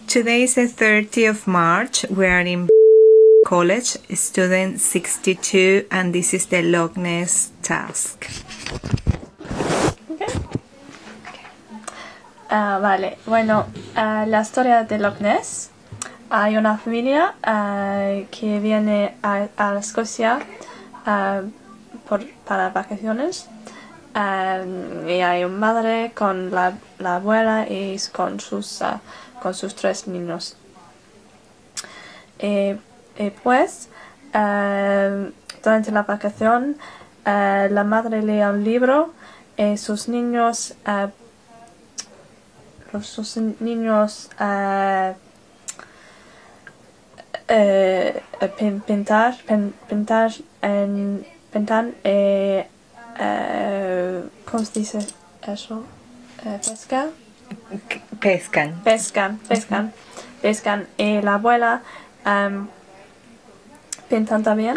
Today is the 30th of March. We are in college, student 62, and this is the Loch Ness task. Okay. Vale, bueno, la historia de Loch Ness. Hay una familia que viene a Escocia para vacaciones. Y hay una madre con la abuela y con sus 3 niños. Pues, durante la vacación, la madre lee un libro y sus niños pintan ¿cómo se dice eso? Pescan. Y la abuela pintan también.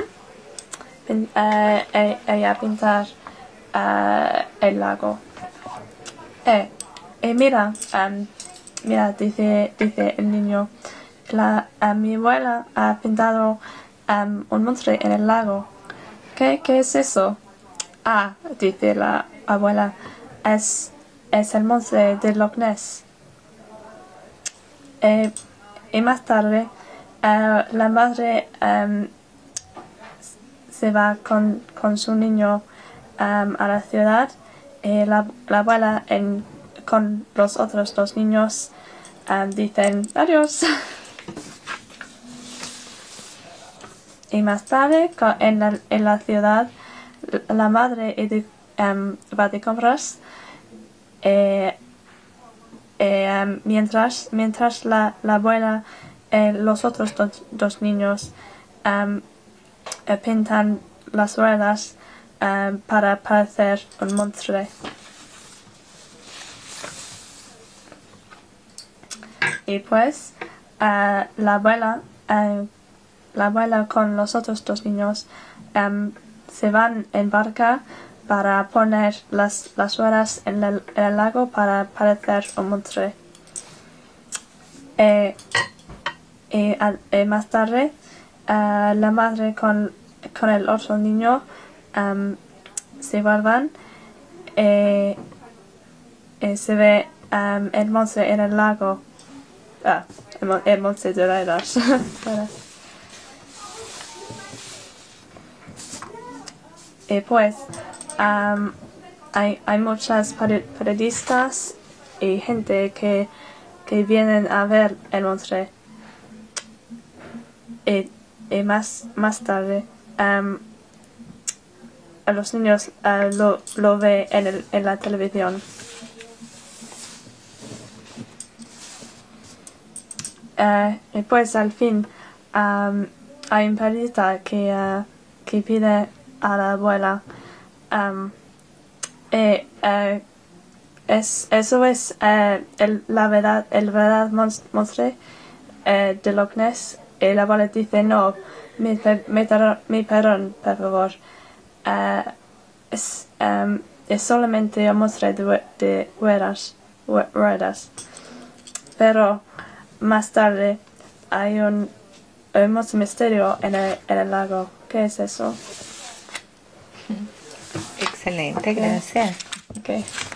Ella pinta el lago. Mira, dice el niño, mi abuela ha pintado un monstruo en el lago. ¿Qué es eso? Dice la abuela, es el monstruo de Loch Ness. Y más tarde, la madre se va con su niño a la ciudad y la abuela con los otros 2 niños dicen adiós. Y más tarde, en la ciudad, la madre va de compras mientras la abuela y los otros 2 niños pintan las ruedas para parecer un monstruo. Y pues la abuela con los otros 2 niños se van en barca para poner las ruedas en el lago para parecer un monstruo. Y más tarde la madre con el otro niño se vuelvan y se ve el monstruo en el lago. El monstruo de ruedas. Y pues hay muchas periodistas y gente que vienen a ver el monstruo. Y más tarde los niños lo ven en la televisión. Y pues al fin hay un periodista que pide a la abuela eso es el verdad monstruo de Loch Ness. Y la abuela dice no, mi perdón, por favor, es solamente un monstruo de ruedas. Pero más tarde hay un monstruo misterio en el lago. ¿Qué es eso? Excelente, gracias. Okay.